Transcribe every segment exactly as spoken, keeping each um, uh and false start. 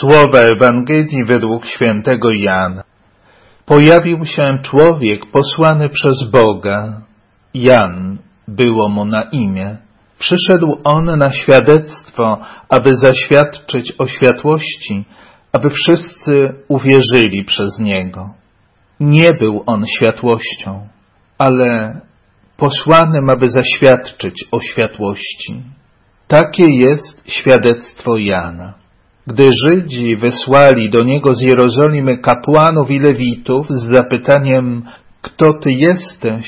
Słowa Ewangelii według świętego Jana. Pojawił się człowiek posłany przez Boga. Jan było mu na imię. Przyszedł on na świadectwo, aby zaświadczyć o światłości, aby wszyscy uwierzyli przez niego. Nie był on światłością, ale posłanym, aby zaświadczyć o światłości. Takie jest świadectwo Jana. Gdy Żydzi wysłali do niego z Jerozolimy kapłanów i lewitów z zapytaniem, kto ty jesteś,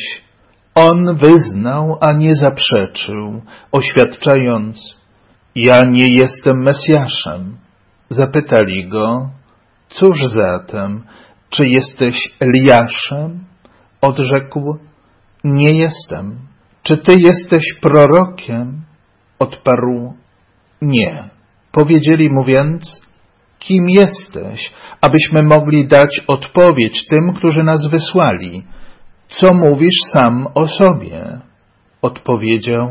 on wyznał, a nie zaprzeczył, oświadczając, ja nie jestem Mesjaszem. Zapytali go, cóż zatem, czy jesteś Eliaszem? Odrzekł, nie jestem. Czy ty jesteś prorokiem? Odparł, nie. Powiedzieli mu więc, kim jesteś, abyśmy mogli dać odpowiedź tym, którzy nas wysłali. Co mówisz sam o sobie? Odpowiedział,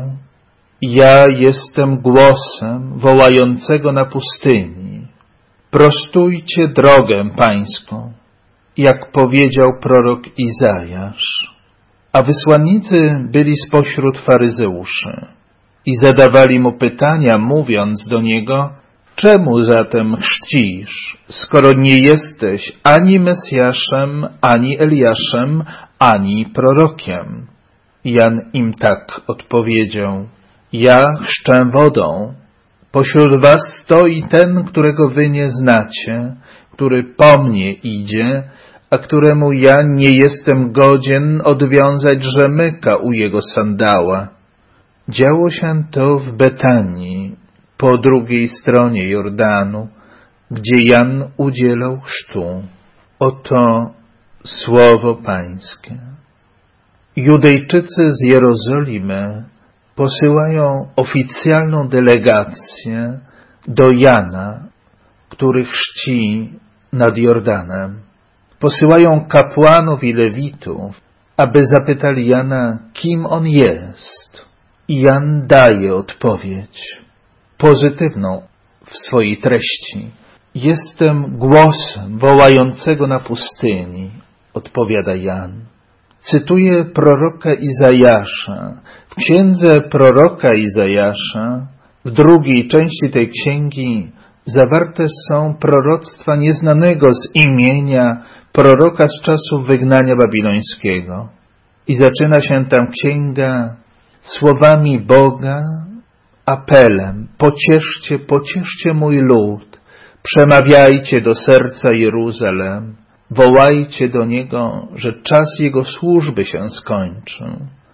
ja jestem głosem wołającego na pustyni. Prostujcie drogę pańską, jak powiedział prorok Izajasz. A wysłannicy byli spośród faryzeuszy i zadawali mu pytania, mówiąc do niego, czemu zatem chrzcisz, skoro nie jesteś ani Mesjaszem, ani Eliaszem, ani prorokiem? Jan im tak odpowiedział, ja chrzczę wodą. Pośród was stoi ten, którego wy nie znacie, który po mnie idzie, a któremu ja nie jestem godzien odwiązać rzemyka u jego sandała. Działo się to w Betanii, po drugiej stronie Jordanu, gdzie Jan udzielał chrztu. Oto słowo Pańskie. Judejczycy z Jerozolimy posyłają oficjalną delegację do Jana, który chrzci nad Jordanem. Posyłają kapłanów i lewitów, aby zapytali Jana, kim on jest. I Jan daje odpowiedź, pozytywną w swojej treści. Jestem głosem wołającego na pustyni, odpowiada Jan. Cytuję proroka Izajasza. W księdze proroka Izajasza, w drugiej części tej księgi, zawarte są proroctwa nieznanego z imienia proroka z czasów wygnania babilońskiego. I zaczyna się tam księga słowami Boga, apelem, pocieszcie, pocieszcie mój lud, przemawiajcie do serca Jeruzalem, wołajcie do niego, że czas jego służby się skończył.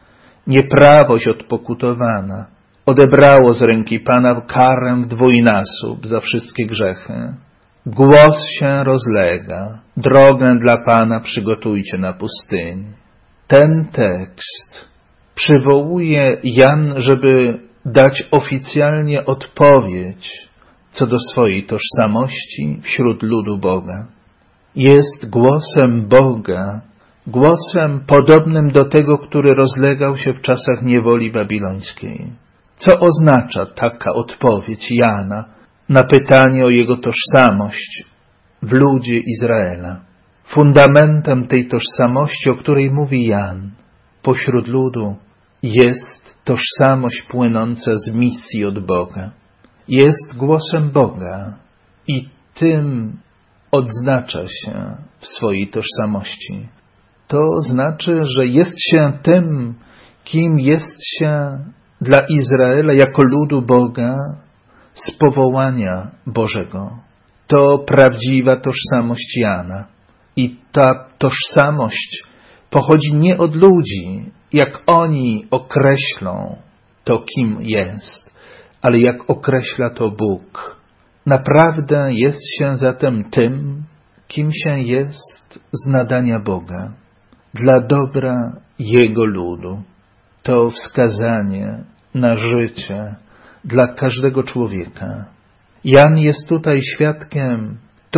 Nieprawość odpokutowana odebrało z ręki Pana karę w dwójnasób za wszystkie grzechy. Głos się rozlega, drogę dla Pana przygotujcie na pustyni. Ten tekst przywołuje Jan, żeby dać oficjalnie odpowiedź co do swojej tożsamości wśród ludu Boga. Jest głosem Boga, głosem podobnym do tego, który rozlegał się w czasach niewoli babilońskiej. Co oznacza taka odpowiedź Jana na pytanie o jego tożsamość w ludzie Izraela? Fundamentem tej tożsamości, o której mówi Jan, pośród ludu jest tożsamość płynąca z misji od Boga. Jest głosem Boga i tym odznacza się w swojej tożsamości. To znaczy, że jest się tym, kim jest się dla Izraela jako ludu Boga z powołania Bożego. To prawdziwa tożsamość Jana. I ta tożsamość pochodzi nie od ludzi, jak oni określą to, kim jest, ale jak określa to Bóg. Naprawdę jest się zatem tym, kim się jest z nadania Boga, dla dobra Jego ludu. To wskazanie na życie dla każdego człowieka. Jan jest tutaj świadkiem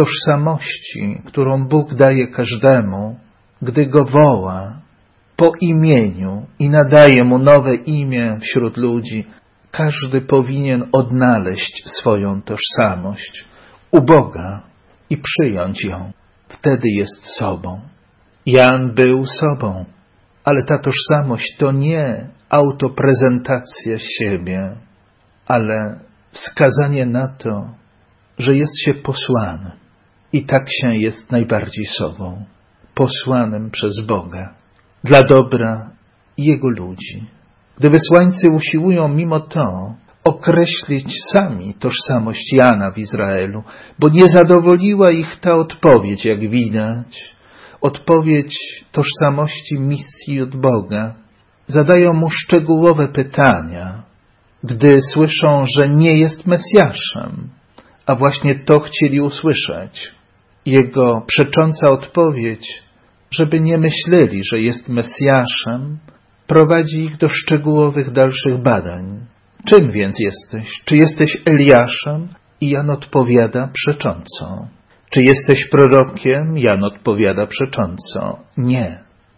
tożsamości, którą Bóg daje każdemu, gdy go woła po imieniu i nadaje mu nowe imię wśród ludzi. Każdy powinien odnaleźć swoją tożsamość u Boga i przyjąć ją. Wtedy jest sobą. Jan był sobą, ale ta tożsamość to nie autoprezentacja siebie, ale wskazanie na to, że jest się posłanym. I tak się jest najbardziej sobą, posłanym przez Boga, dla dobra Jego ludzi. Gdy wysłańcy usiłują mimo to określić sami tożsamość Jana w Izraelu, bo nie zadowoliła ich ta odpowiedź, jak widać, odpowiedź tożsamości misji od Boga, zadają mu szczegółowe pytania, gdy słyszą, że nie jest Mesjaszem, a właśnie to chcieli usłyszeć. Jego przecząca odpowiedź, żeby nie myśleli, że jest Mesjaszem, prowadzi ich do szczegółowych dalszych badań. Czym więc jesteś? Czy jesteś Eliaszem? I Jan odpowiada przecząco. Czy jesteś prorokiem? Jan odpowiada przecząco. Nie.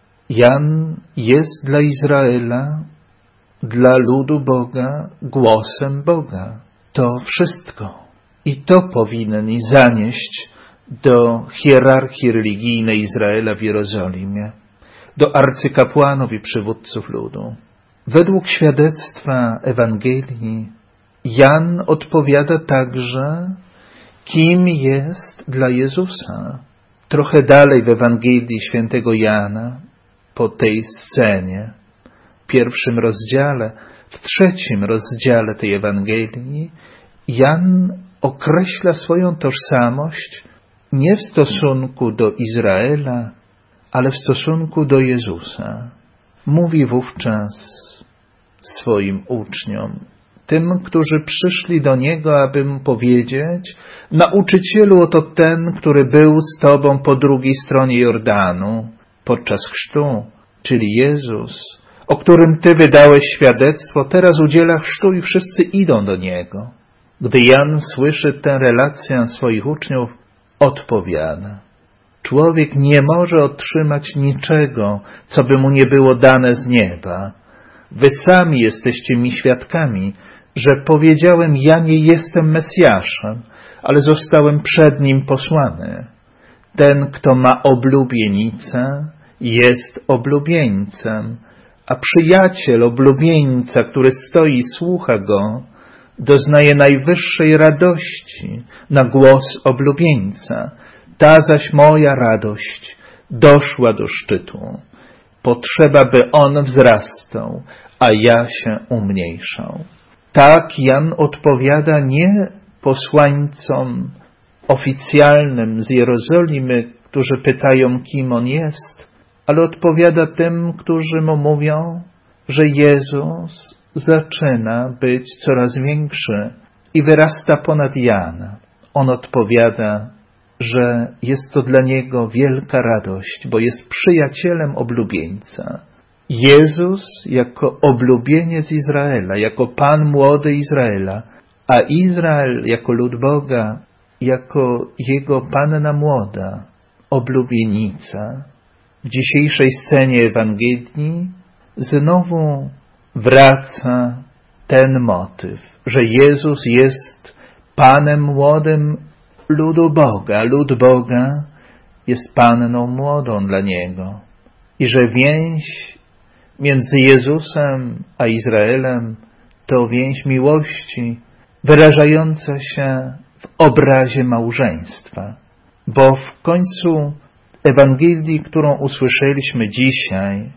Jan jest dla Izraela, dla ludu Boga, głosem Boga. To wszystko. I to powinien zanieść do hierarchii religijnej Izraela w Jerozolimie, do arcykapłanów i przywódców ludu. Według świadectwa Ewangelii Jan odpowiada także, kim jest dla Jezusa. Trochę dalej w Ewangelii świętego Jana, po tej scenie, w pierwszym rozdziale, w trzecim rozdziale tej Ewangelii, Jan określa swoją tożsamość nie w stosunku do Izraela, ale w stosunku do Jezusa. Mówi wówczas swoim uczniom, tym, którzy przyszli do Niego, aby Mu powiedzieć: Nauczycielu, oto ten, który był z Tobą po drugiej stronie Jordanu podczas chrztu, czyli Jezus, o którym Ty wydałeś świadectwo, teraz udziela chrztu i wszyscy idą do Niego. Gdy Jan słyszy tę relację swoich uczniów, odpowiada: Człowiek nie może otrzymać niczego, co by mu nie było dane z nieba. Wy sami jesteście mi świadkami, że powiedziałem: ja nie jestem Mesjaszem, ale zostałem przed Nim posłany. Ten, kto ma oblubienicę, jest oblubieńcem, a przyjaciel oblubieńca, który stoi i słucha go, doznaje najwyższej radości na głos oblubieńca. Ta zaś moja radość doszła do szczytu. Potrzeba, by on wzrastał, a ja się umniejszał. Tak Jan odpowiada nie posłańcom oficjalnym z Jerozolimy, którzy pytają, kim on jest, ale odpowiada tym, którzy mu mówią, że Jezus zaczyna być coraz większy i wyrasta ponad Jana. On odpowiada, że jest to dla niego wielka radość, bo jest przyjacielem oblubieńca. Jezus jako oblubieniec Izraela, jako Pan młody Izraela, a Izrael jako lud Boga, jako Jego Panna młoda, oblubienica. W dzisiejszej scenie Ewangelii znowu wraca ten motyw, że Jezus jest Panem młodym ludu Boga. Lud Boga jest Panną młodą dla Niego. I że więź między Jezusem a Izraelem to więź miłości wyrażająca się w obrazie małżeństwa. Bo w końcu Ewangelii, którą usłyszeliśmy dzisiaj,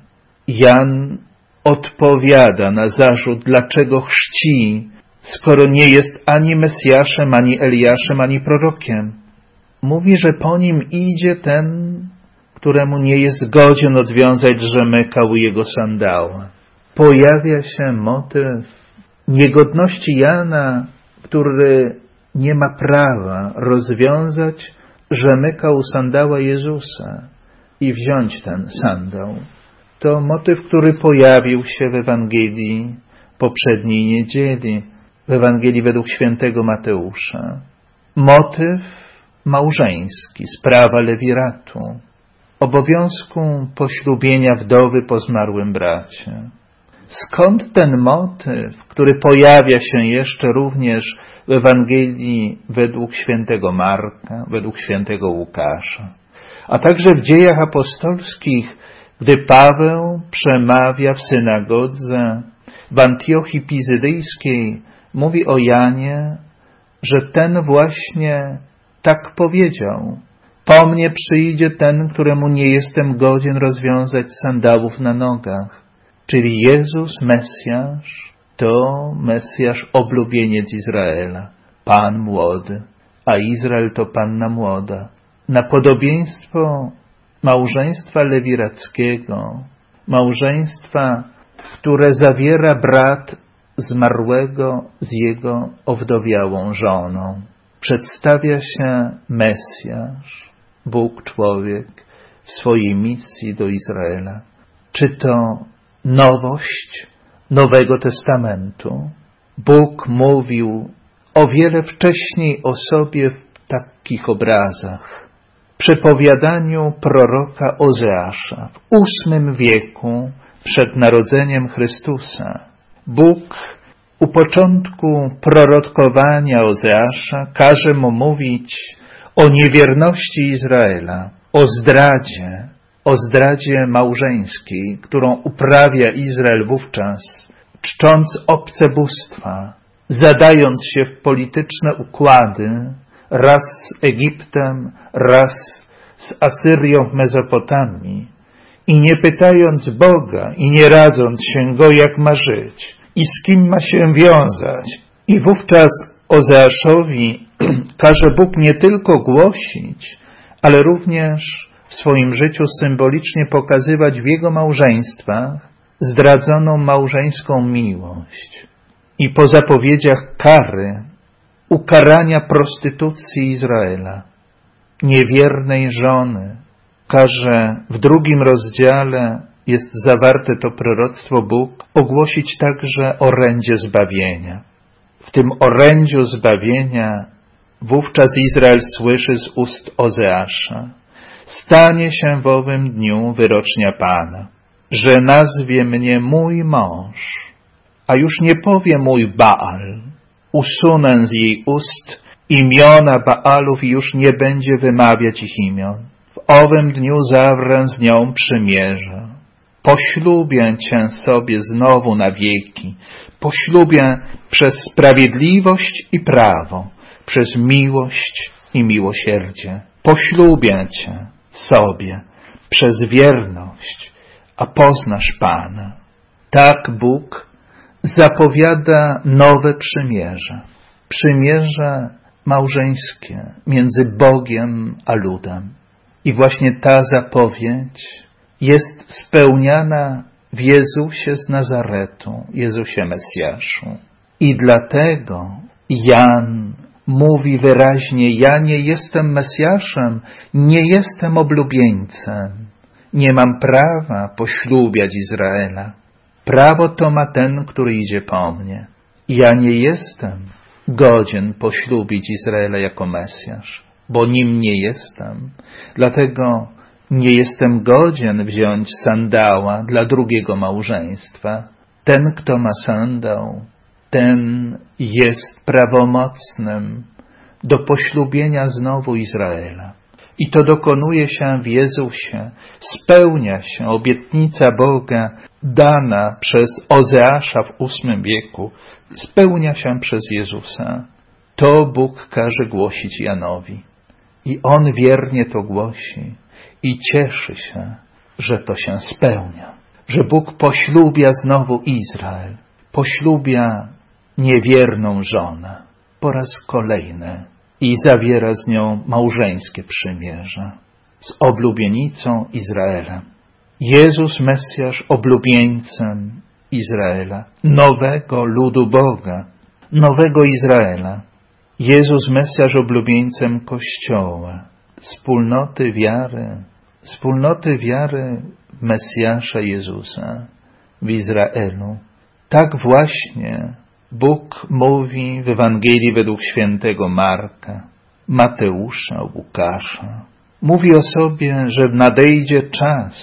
Jan odpowiada na zarzut, dlaczego chrzci, skoro nie jest ani Mesjaszem, ani Eliaszem, ani prorokiem. Mówi, że po nim idzie ten, któremu nie jest godzien odwiązać rzemyka u jego sandała. Pojawia się motyw niegodności Jana, który nie ma prawa rozwiązać rzemyka u sandała Jezusa i wziąć ten sandał. To motyw, który pojawił się w Ewangelii poprzedniej niedzieli, w Ewangelii według świętego Mateusza. Motyw małżeński, sprawa lewiratu, obowiązku poślubienia wdowy po zmarłym bracie. Skąd ten motyw, który pojawia się jeszcze również w Ewangelii według świętego Marka, według świętego Łukasza, a także w Dziejach Apostolskich, gdy Paweł przemawia w synagodze w Antiochii Pizydyjskiej, mówi o Janie, że ten właśnie tak powiedział: po mnie przyjdzie ten, któremu nie jestem godzien rozwiązać sandałów na nogach. Czyli Jezus, Mesjasz, to Mesjasz oblubieniec Izraela, Pan młody, a Izrael to Panna młoda. Na podobieństwo małżeństwa lewirackiego, małżeństwa, które zawiera brat zmarłego z jego owdowiałą żoną, przedstawia się Mesjasz, Bóg człowiek, w swojej misji do Izraela. Czy to nowość Nowego Testamentu? Bóg mówił o wiele wcześniej o sobie w takich obrazach. W przepowiadaniu proroka Ozeasza w ósmym wieku przed narodzeniem Chrystusa Bóg u początku prorokowania Ozeasza każe mu mówić o niewierności Izraela, o zdradzie, o zdradzie małżeńskiej, którą uprawia Izrael wówczas, czcząc obce bóstwa, zadając się w polityczne układy, raz z Egiptem, raz z Asyrią w Mezopotamii, i nie pytając Boga i nie radząc się Go, jak ma żyć i z kim ma się wiązać. I wówczas Ozeaszowi każe Bóg nie tylko głosić, ale również w swoim życiu symbolicznie pokazywać w jego małżeństwach zdradzoną małżeńską miłość. I po zapowiedziach kary, ukarania prostytucji Izraela, niewiernej żony, każe w drugim rozdziale, jest zawarte to proroctwo, Bóg ogłosić także orędzie zbawienia. W tym orędziu zbawienia wówczas Izrael słyszy z ust Ozeasza: stanie się w owym dniu wyrocznia Pana, że nazwie mnie mój mąż, a już nie powie mój Baal. Usunę z jej ust imiona Baalów i już nie będzie wymawiać ich imion. W owym dniu zawrę z nią przymierze. Poślubię Cię sobie znowu na wieki. Poślubię przez sprawiedliwość i prawo, przez miłość i miłosierdzie. Poślubię Cię sobie przez wierność, a poznasz Pana. Tak Bóg zapowiada nowe przymierze. Przymierze małżeńskie między Bogiem a ludem. I właśnie ta zapowiedź jest spełniana w Jezusie z Nazaretu, Jezusie Mesjaszu. I dlatego Jan mówi wyraźnie: ja nie jestem Mesjaszem, nie jestem oblubieńcem, nie mam prawa poślubiać Izraela. Prawo to ma ten, który idzie po mnie. Ja nie jestem godzien poślubić Izraela jako Mesjasz, bo nim nie jestem. Dlatego nie jestem godzien wziąć sandała dla drugiego małżeństwa. Ten, kto ma sandał, ten jest prawomocnym do poślubienia znowu Izraela. I to dokonuje się w Jezusie. Spełnia się obietnica Boga dana przez Ozeasza w ósmym wieku. Spełnia się przez Jezusa. To Bóg każe głosić Janowi. I on wiernie to głosi i cieszy się, że to się spełnia. Że Bóg poślubia znowu Izrael. Poślubia niewierną żonę po raz kolejny i zawiera z nią małżeńskie przymierze z oblubienicą Izraela. Jezus Mesjasz oblubieńcem Izraela, nowego ludu Boga, nowego Izraela. Jezus Mesjasz oblubieńcem Kościoła, wspólnoty wiary, wspólnoty wiary Mesjasza Jezusa w Izraelu. Tak właśnie Bóg mówi w Ewangelii według świętego Marka, Mateusza, Łukasza. Mówi o sobie, że nadejdzie czas,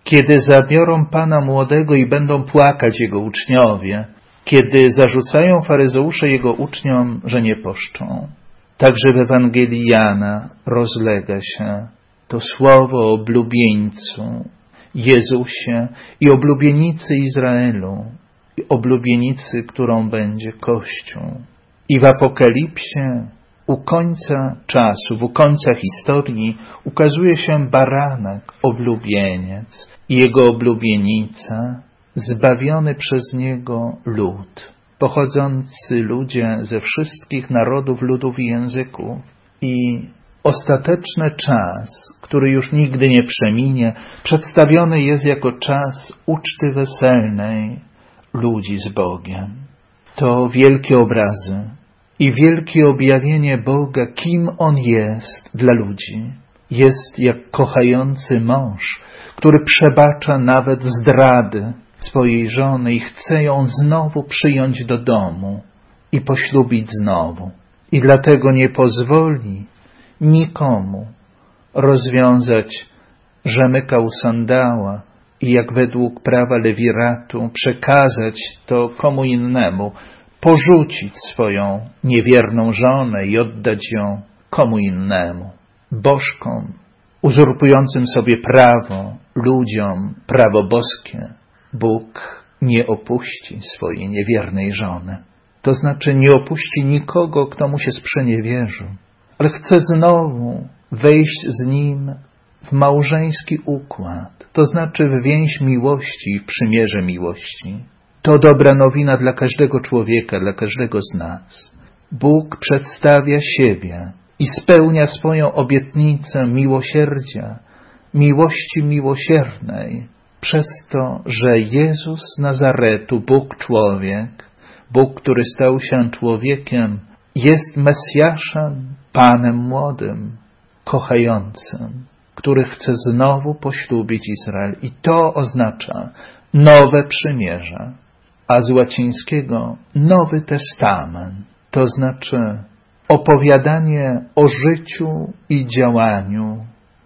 kiedy zabiorą Pana młodego i będą płakać Jego uczniowie, kiedy zarzucają faryzeusze Jego uczniom, że nie poszczą. Także w Ewangelii Jana rozlega się to słowo o oblubieńcu Jezusie i oblubienicy Izraelu, i oblubienicy, którą będzie Kościół. I w Apokalipsie u końca czasu, u końca historii ukazuje się baranek, oblubieniec i jego oblubienica, zbawiony przez niego lud, pochodzący ludzie ze wszystkich narodów, ludów i języków. I ostateczny czas, który już nigdy nie przeminie, przedstawiony jest jako czas uczty weselnej ludzi z Bogiem. To wielkie obrazy i wielkie objawienie Boga, kim On jest dla ludzi. Jest jak kochający mąż, który przebacza nawet zdrady swojej żony i chce ją znowu przyjąć do domu i poślubić znowu. I dlatego nie pozwoli nikomu rozwiązać rzemyka u sandała i jak według prawa lewiratu przekazać to komu innemu, porzucić swoją niewierną żonę i oddać ją komu innemu. Bożkom, uzurpującym sobie prawo, ludziom prawo boskie, Bóg nie opuści swojej niewiernej żony. To znaczy nie opuści nikogo, kto mu się sprzeniewierzył, ale chce znowu wejść z nim w małżeński układ, to znaczy w więź miłości i w przymierze miłości. To dobra nowina dla każdego człowieka, dla każdego z nas. Bóg przedstawia siebie i spełnia swoją obietnicę miłosierdzia, miłości miłosiernej, przez to, że Jezus z Nazaretu, Bóg człowiek, Bóg, który stał się człowiekiem, jest Mesjaszem, Panem młodym, kochającym, który chce znowu poślubić Izrael. I to oznacza nowe przymierze, a z łacińskiego Nowy Testament. To znaczy opowiadanie o życiu i działaniu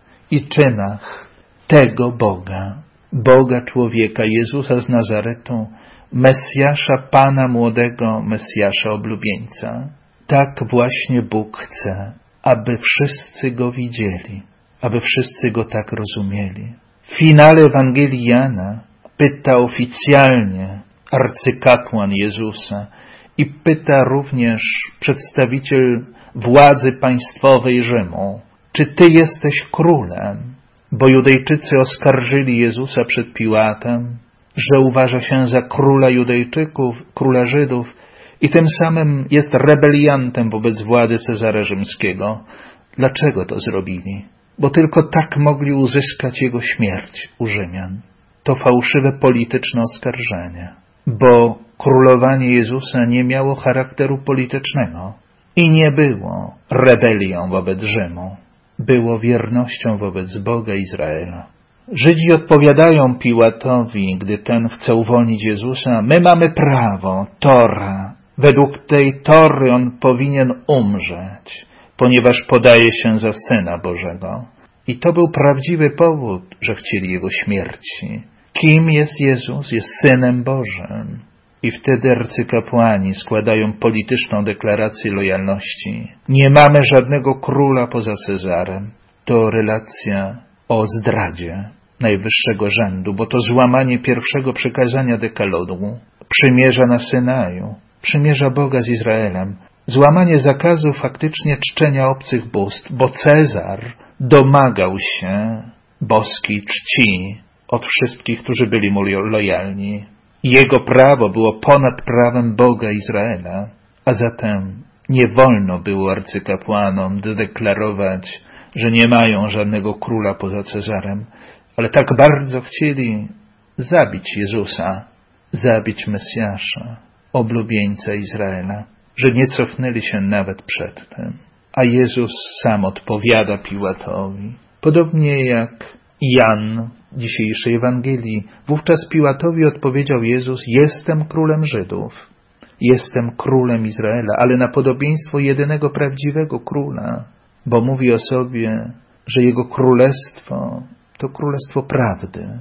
i czynach tego Boga, Boga człowieka, Jezusa z Nazaretu, Mesjasza, Pana młodego, Mesjasza oblubieńca. Tak właśnie Bóg chce, aby wszyscy Go widzieli, aby wszyscy Go tak rozumieli. W finale Ewangelii Jana pyta oficjalnie arcykapłan Jezusa i pyta również przedstawiciel władzy państwowej Rzymu, czy Ty jesteś królem? Bo Judejczycy oskarżyli Jezusa przed Piłatem, że uważa się za króla Judejczyków, króla Żydów i tym samym jest rebeliantem wobec władzy Cezara Rzymskiego. Dlaczego to zrobili? Bo tylko tak mogli uzyskać jego śmierć u Rzymian. To fałszywe polityczne oskarżenie, bo królowanie Jezusa nie miało charakteru politycznego i nie było rebelią wobec Rzymu. Było wiernością wobec Boga Izraela. Żydzi odpowiadają Piłatowi, gdy ten chce uwolnić Jezusa: my mamy prawo, Tora. Według tej Tory on powinien umrzeć, ponieważ podaje się za Syna Bożego. I to był prawdziwy powód, że chcieli Jego śmierci. Kim jest Jezus? Jest Synem Bożym. I wtedy arcykapłani składają polityczną deklarację lojalności. Nie mamy żadnego króla poza Cezarem. To relacja o zdradzie najwyższego rzędu, bo to złamanie pierwszego przykazania dekalogu, przymierza na Synaju, przymierza Boga z Izraelem, złamanie zakazu faktycznie czczenia obcych bóstw, bo Cezar domagał się boskiej czci od wszystkich, którzy byli mu lojalni. Jego prawo było ponad prawem Boga Izraela, a zatem nie wolno było arcykapłanom deklarować, że nie mają żadnego króla poza Cezarem, ale tak bardzo chcieli zabić Jezusa, zabić Mesjasza, oblubieńca Izraela, że nie cofnęli się nawet przed tym. A Jezus sam odpowiada Piłatowi. Podobnie jak Jan w dzisiejszej Ewangelii. Wówczas Piłatowi odpowiedział Jezus: jestem królem Żydów, jestem królem Izraela, ale na podobieństwo jedynego prawdziwego króla, bo mówi o sobie, że jego królestwo to królestwo prawdy,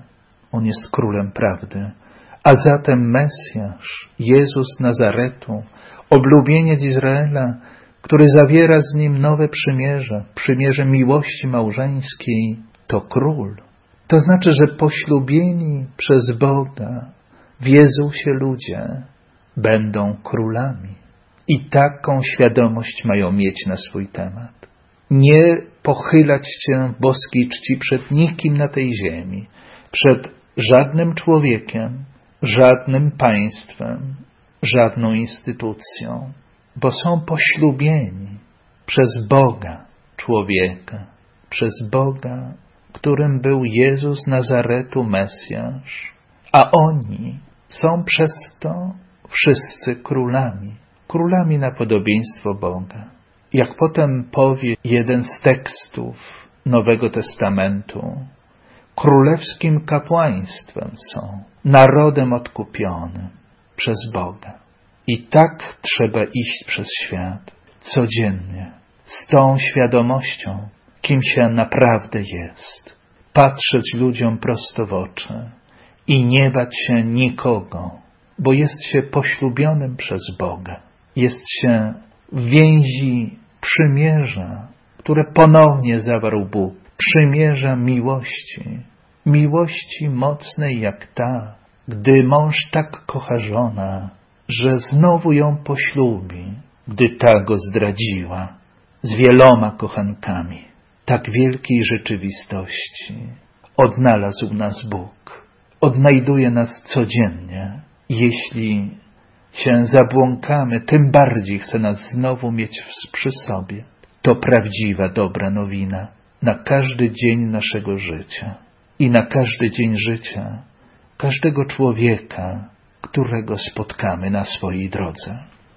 On jest królem prawdy. A zatem Mesjasz, Jezus z Nazaretu, oblubieniec Izraela, który zawiera z Nim nowe przymierze, przymierze miłości małżeńskiej, to król. To znaczy, że poślubieni przez Boga w Jezusie ludzie będą królami. I taką świadomość mają mieć na swój temat. Nie pochylać się w boskiej czci przed nikim na tej ziemi, przed żadnym człowiekiem, żadnym państwem, żadną instytucją, bo są poślubieni przez Boga człowieka, przez Boga, którym był Jezus z Nazaretu, Mesjasz, a oni są przez to wszyscy królami, królami na podobieństwo Boga. Jak potem powie jeden z tekstów Nowego Testamentu, królewskim kapłaństwem są, narodem odkupionym przez Boga. I tak trzeba iść przez świat, codziennie, z tą świadomością, kim się naprawdę jest. Patrzeć ludziom prosto w oczy i nie bać się nikogo, bo jest się poślubionym przez Boga. Jest się w więzi przymierza, które ponownie zawarł Bóg. Przymierza miłości, miłości mocnej jak ta, gdy mąż tak kocha żona, że znowu ją poślubi, gdy ta go zdradziła z wieloma kochankami. Tak wielkiej rzeczywistości odnalazł nas Bóg. Odnajduje nas codziennie. Jeśli się zabłąkamy, tym bardziej chce nas znowu mieć przy sobie. To prawdziwa, dobra nowina na każdy dzień naszego życia i na każdy dzień życia każdego człowieka, którego spotkamy na swojej drodze.